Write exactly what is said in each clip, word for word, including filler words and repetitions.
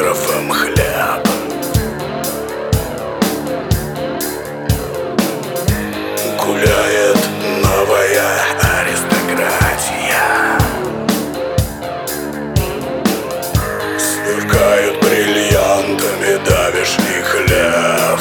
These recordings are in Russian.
остров им хлеб. Гуляет новая аристократия, сверкают бриллиантами давишних лев.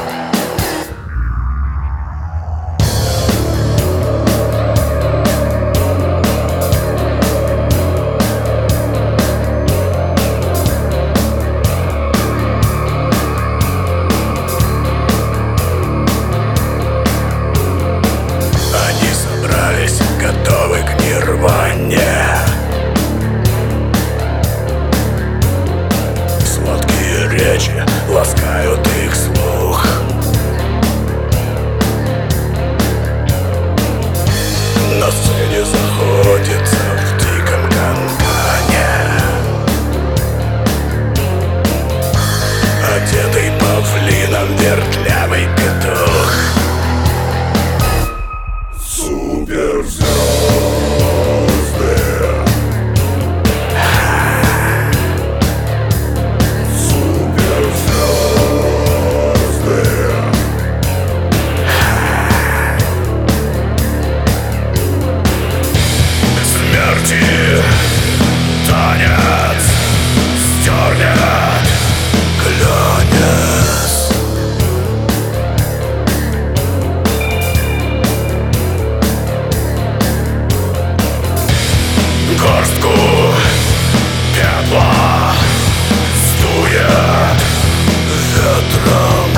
Готовы к нирване. Сладкие речи ласкают их слух. На сцене заходится в диком канкане, одетый павлином вертлявый петух. Суперзвезды, суперзвезды, смерти танец стернет глянец. Горстку пепла сдует ветром.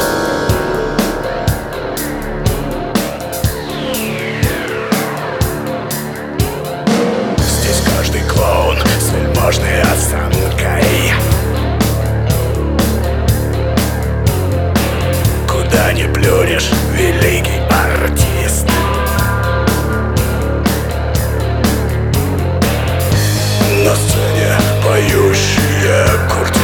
Здесь каждый клоун с вельможной осанкой. Куда ни плюнешь, великий артист. На сцене поющие куртизанки.